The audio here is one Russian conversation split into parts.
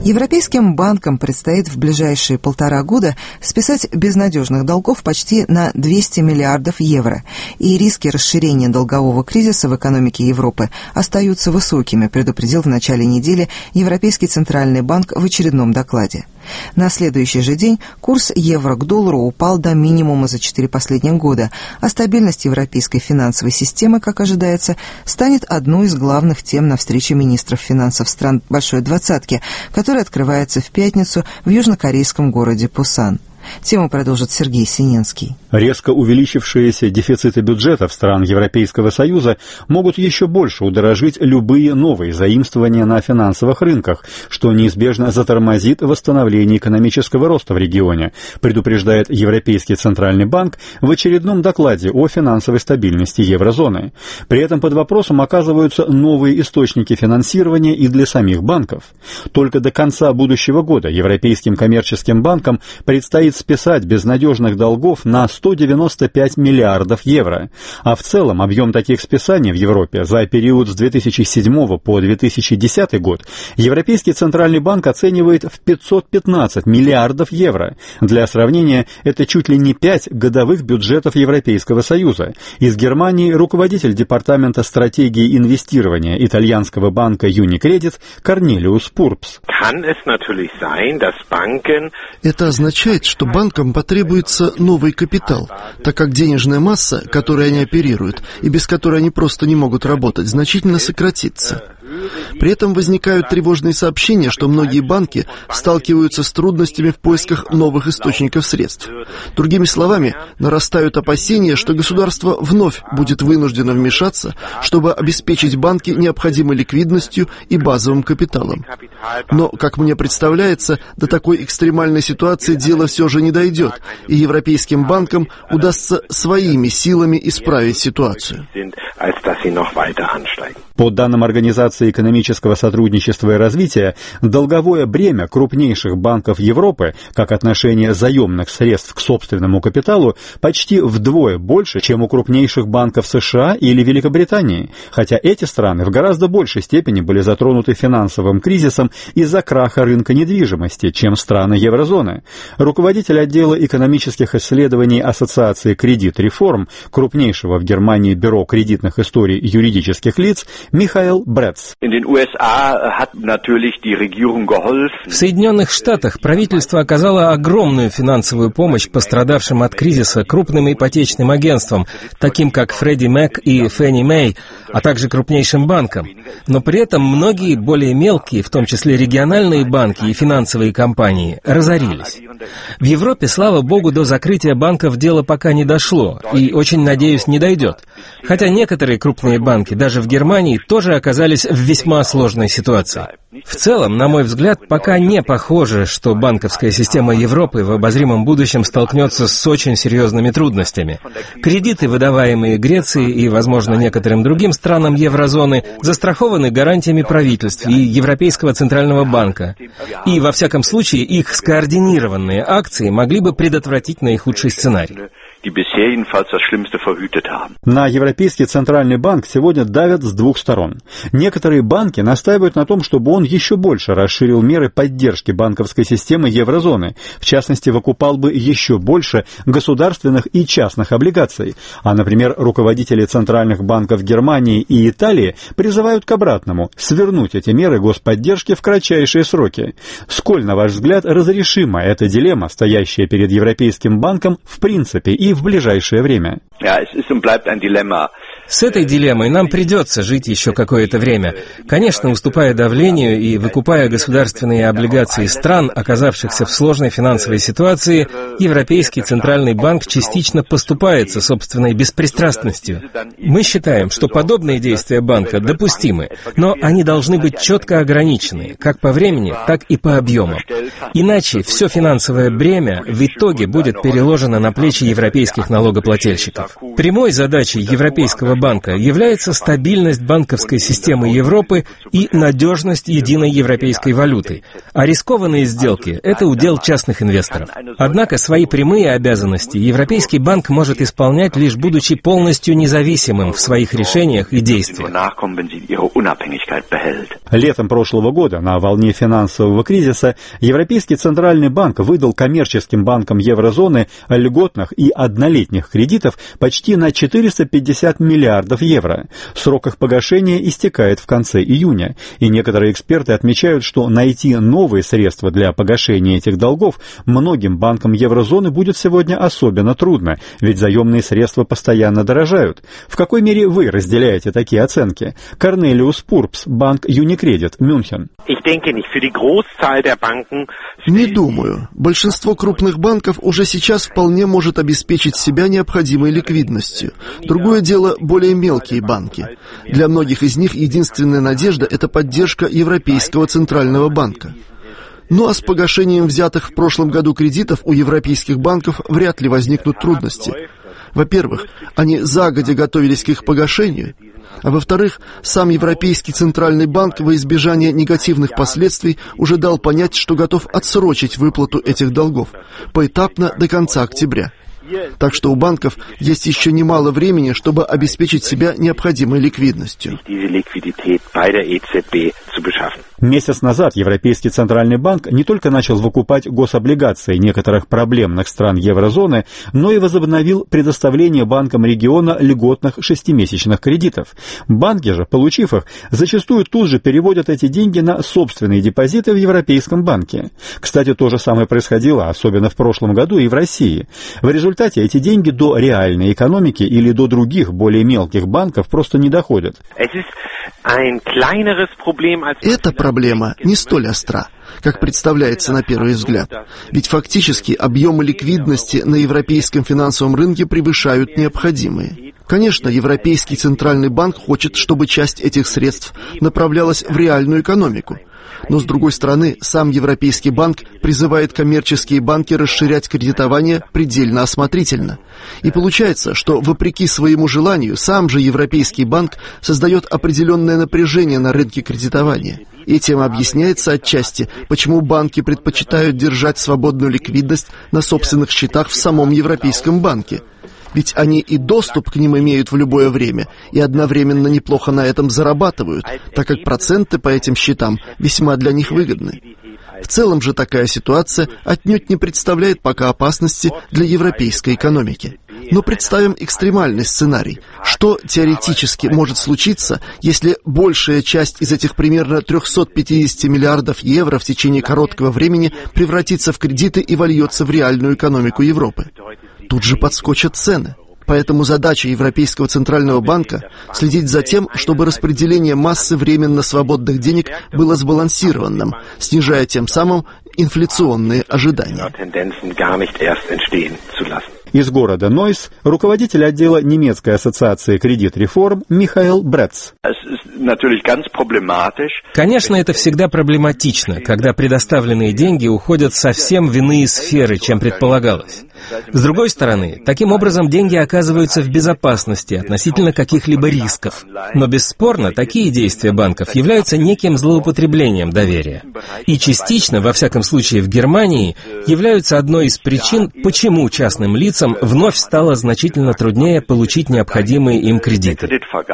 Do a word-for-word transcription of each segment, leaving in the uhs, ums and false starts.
Европейским банкам предстоит в ближайшие полтора года списать безнадежных долгов почти на двести миллиардов евро, и риски расширения долгового кризиса в экономике Европы остаются высокими, предупредил в начале недели Европейский центральный банк в очередном докладе. На следующий же день курс евро к доллару упал до минимума за четыре последних года, а стабильность европейской финансовой системы, как ожидается, станет одной из главных тем на встрече министров финансов стран Большой Двадцатки, которая открывается в пятницу в южнокорейском городе Пусан. Тему продолжит Сергей Синенский. Резко увеличившиеся дефициты бюджетов стран Европейского Союза могут еще больше удорожить любые новые заимствования на финансовых рынках, что неизбежно затормозит восстановление экономического роста в регионе, предупреждает Европейский Центральный банк в очередном докладе о финансовой стабильности еврозоны. При этом под вопросом оказываются новые источники финансирования и для самих банков. Только до конца будущего года европейским коммерческим банкам предстоит списать безнадежных долгов на сто девяносто пять миллиардов евро, а в целом объем таких списаний в Европе за период с две тысячи седьмого по две тысячи десятый год Европейский Центральный банк оценивает в пятьсот пятнадцать миллиардов евро. Для сравнения, это чуть ли не пять годовых бюджетов Европейского Союза. Из Германии руководитель департамента стратегии инвестирования итальянского банка Unicredit Корнелиус Пурпс. Это означает, что банкам потребуется новый капитал, так как денежная масса, которой они оперируют, и без которой они просто не могут работать, значительно сократится. При этом возникают тревожные сообщения, что многие банки сталкиваются с трудностями в поисках новых источников средств. Другими словами, нарастают опасения, что государство вновь будет вынуждено вмешаться, чтобы обеспечить банки необходимой ликвидностью и базовым капиталом. Но, как мне представляется, до такой экстремальной ситуации дело все же не дойдет, и европейским банкам удастся своими силами исправить ситуацию. По данным Организации экономического сотрудничества и развития, долговое бремя крупнейших банков Европы, как отношение заемных средств к собственному капиталу, почти вдвое больше, чем у крупнейших банков США или Великобритании, хотя эти страны в гораздо большей степени были затронуты финансовым кризисом из-за краха рынка недвижимости, чем страны еврозоны. Руководитель отдела экономических исследований Ассоциации «Кредит Реформ», крупнейшего в Германии бюро кредитных историй юридических лиц, Михаил Брец. В Соединенных Штатах правительство оказало огромную финансовую помощь пострадавшим от кризиса крупным ипотечным агентствам, таким как Фредди Мак и Фенни Мэй, а также крупнейшим банкам. Но при этом многие более мелкие, в том числе региональные банки и финансовые компании, разорились. В Европе, слава богу, до закрытия банков дело пока не дошло, и, очень надеюсь, не дойдет. Хотя некоторые крупные банки, даже в Германии, тоже оказались в весьма сложной ситуации. В целом, на мой взгляд, пока не похоже, что банковская система Европы в обозримом будущем столкнется с очень серьезными трудностями. Кредиты, выдаваемые Греции и, возможно, некоторым другим странам еврозоны, застрахованы гарантиями правительств и Европейского Центрального банка. И, во всяком случае, их скоординированные акции могли бы предотвратить наихудший сценарий. На Европейский Центральный банк сегодня давят с двух сторон. Некоторые банки настаивают на том, чтобы он еще больше расширил меры поддержки банковской системы еврозоны, в частности, выкупал бы еще больше государственных и частных облигаций. А, например, руководители центральных банков Германии и Италии призывают к обратному – свернуть эти меры господдержки в кратчайшие сроки. Сколь, на ваш взгляд, разрешима эта дилемма, стоящая перед Европейским банком в принципе и в ближайшее время? С этой дилеммой нам придется жить еще какое-то время. Конечно, уступая давлению и выкупая государственные облигации стран, оказавшихся в сложной финансовой ситуации, Европейский Центральный банк частично поступается собственной беспристрастностью. Мы считаем, что подобные действия банка допустимы, но они должны быть четко ограничены, как по времени, так и по объемам. Иначе все финансовое бремя в итоге будет переложено на плечи Европейского европейских налогоплательщиков. Прямой задачей Европейского банка является стабильность банковской системы Европы и надежность единой европейской валюты, а рискованные сделки – это удел частных инвесторов. Однако свои прямые обязанности Европейский банк может исполнять лишь будучи полностью независимым в своих решениях и действиях. Летом прошлого года на волне финансового кризиса Европейский центральный банк выдал коммерческим банкам еврозоны льготных и однолетних кредитов почти на четыреста пятьдесят миллиардов евро. Срок их погашения истекает в конце июня, и некоторые эксперты отмечают, что найти новые средства для погашения этих долгов многим банкам еврозоны будет сегодня особенно трудно, ведь заемные средства постоянно дорожают. В какой мере вы разделяете такие оценки? Корнелиус Пурпс, банк Юникредит, Мюнхен. Не думаю. Большинство крупных банков уже сейчас вполне может обеспечить себя необходимой ликвидностью. Другое дело — более мелкие банки. Для многих из них единственная надежда — это поддержка Европейского центрального банка. Ну а с погашением взятых в прошлом году кредитов у европейских банков вряд ли возникнут трудности. Во-первых, они загодя готовились к их погашению, а во-вторых, сам Европейский центральный банк во избежание негативных последствий уже дал понять, что готов отсрочить выплату этих долгов поэтапно до конца октября. Так что у банков есть еще немало времени, чтобы обеспечить себя необходимой ликвидностью. Месяц назад Европейский центральный банк не только начал выкупать гособлигации некоторых проблемных стран еврозоны, но и возобновил предоставление банкам региона льготных шестимесячных кредитов. Банки же, получив их, зачастую тут же переводят эти деньги на собственные депозиты в Европейском банке. Кстати, то же самое происходило, особенно в прошлом году, и в России. В результате эти деньги до реальной экономики или до других, более мелких банков просто не доходят. Эта проблема не столь остра, как представляется на первый взгляд. Ведь фактически объемы ликвидности на европейском финансовом рынке превышают необходимые. Конечно, Европейский центральный банк хочет, чтобы часть этих средств направлялась в реальную экономику. Но, с другой стороны, сам Европейский банк призывает коммерческие банки расширять кредитование предельно осмотрительно. И получается, что, вопреки своему желанию, сам же Европейский банк создает определенное напряжение на рынке кредитования. Этим объясняется отчасти, почему банки предпочитают держать свободную ликвидность на собственных счетах в самом Европейском банке. Ведь они и доступ к ним имеют в любое время, и одновременно неплохо на этом зарабатывают, так как проценты по этим счетам весьма для них выгодны. В целом же такая ситуация отнюдь не представляет пока опасности для европейской экономики. Но представим экстремальный сценарий. Что теоретически может случиться, если большая часть из этих примерно триста пятьдесят миллиардов евро в течение короткого времени превратится в кредиты и вольется в реальную экономику Европы? Тут же подскочат цены. Поэтому задача Европейского центрального банка – следить за тем, чтобы распределение массы временно свободных денег было сбалансированным, снижая тем самым инфляционные ожидания. Из города Нойс руководитель отдела немецкой ассоциации «Кредит-реформ» Михаил Брец. Конечно, это всегда проблематично, когда предоставленные деньги уходят совсем в иные сферы, чем предполагалось. С другой стороны, таким образом деньги оказываются в безопасности относительно каких-либо рисков. Но бесспорно, такие действия банков являются неким злоупотреблением доверия. И частично, во всяком случае в Германии, являются одной из причин, почему частным лицам вновь стало значительно труднее получить необходимые им кредиты.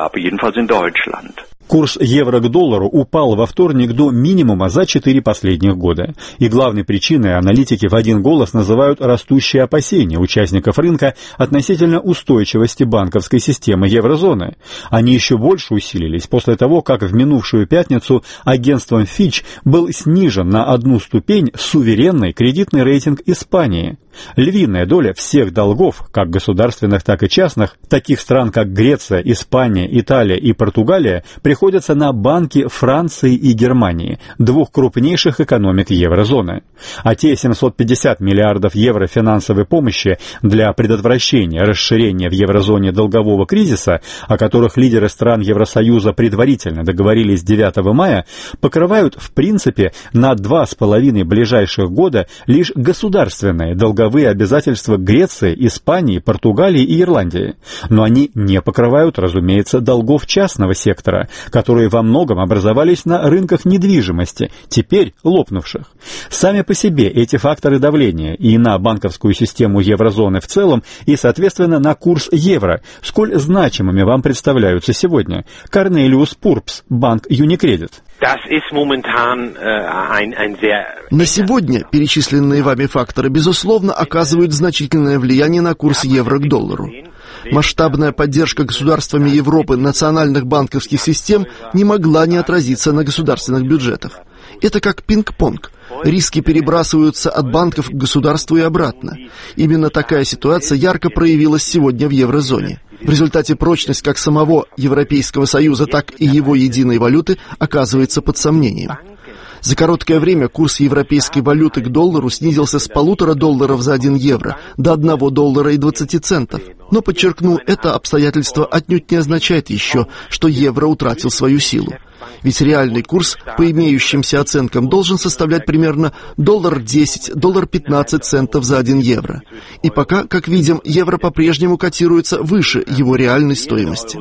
Курс евро к доллару упал во вторник до минимума за четыре последних года. И главной причиной аналитики в один голос называют растущие опасения участников рынка относительно устойчивости банковской системы еврозоны. Они еще больше усилились после того, как в минувшую пятницу агентством Fitch был снижен на одну ступень суверенный кредитный рейтинг Испании. Львиная доля всех долгов, как государственных, так и частных, таких стран, как Греция, Испания, Италия и Португалия, приходится на банки Франции и Германии, двух крупнейших экономик еврозоны. А те семьсот пятьдесят миллиардов евро финансовой помощи для предотвращения расширения в еврозоне долгового кризиса, о которых лидеры стран Евросоюза предварительно договорились девятого мая, покрывают, в принципе, на два с половиной ближайших года лишь государственные долговые долговые обязательства Греции, Испании, Португалии и Ирландии. Но они не покрывают, разумеется, долгов частного сектора, которые во многом образовались на рынках недвижимости, теперь лопнувших. Сами по себе эти факторы давления и на банковскую систему еврозоны в целом, и, соответственно, на курс евро, сколь значимыми вам представляются сегодня. Корнелиус Пурпс, банк Юникредит. На сегодня перечисленные вами факторы, безусловно, оказывают значительное влияние на курс евро к доллару. Масштабная поддержка государствами Европы национальных банковских систем не могла не отразиться на государственных бюджетах. Это как пинг-понг. Риски перебрасываются от банков к государству и обратно. Именно такая ситуация ярко проявилась сегодня в еврозоне. В результате прочность как самого Европейского Союза, так и его единой валюты оказывается под сомнением. За короткое время курс европейской валюты к доллару снизился с полутора долларов за один евро до одного доллара и двадцати центов. Но, подчеркну, это обстоятельство отнюдь не означает еще, что евро утратил свою силу. Ведь реальный курс по имеющимся оценкам должен составлять примерно доллар десять, доллар пятнадцать центов за один евро. И пока, как видим, евро по-прежнему котируется выше его реальной стоимости.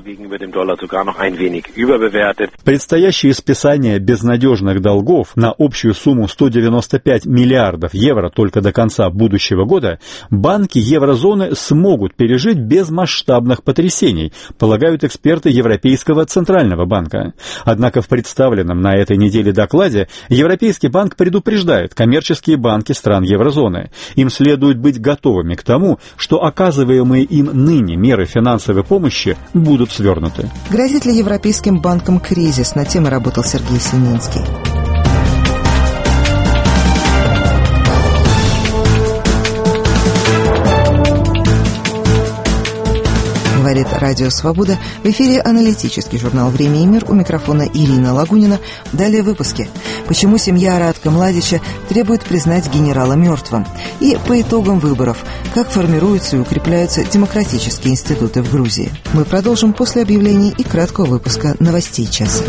Предстоящее списание безнадежных долгов на общую сумму сто девяносто пять миллиардов евро только до конца будущего года банки еврозоны смогут пережить без масштабных потрясений, полагают эксперты Европейского Центрального банка. Однако в представленном на этой неделе докладе Европейский банк предупреждает коммерческие банки стран еврозоны. Им следует быть готовыми к тому, что оказываемые им ныне меры финансовой помощи будут свернуты. Грозит ли европейским банкам кризис? На теме работал Сергей Семинский. Говорит Радио Свобода. В эфире аналитический журнал «Время и мир». У микрофона Ирина Лагунина. Далее в выпуске. Почему семья Радка Младича требует признать генерала мертвым? И по итогам выборов. Как формируются и укрепляются демократические институты в Грузии. Мы продолжим после объявлений и краткого выпуска новостей часа.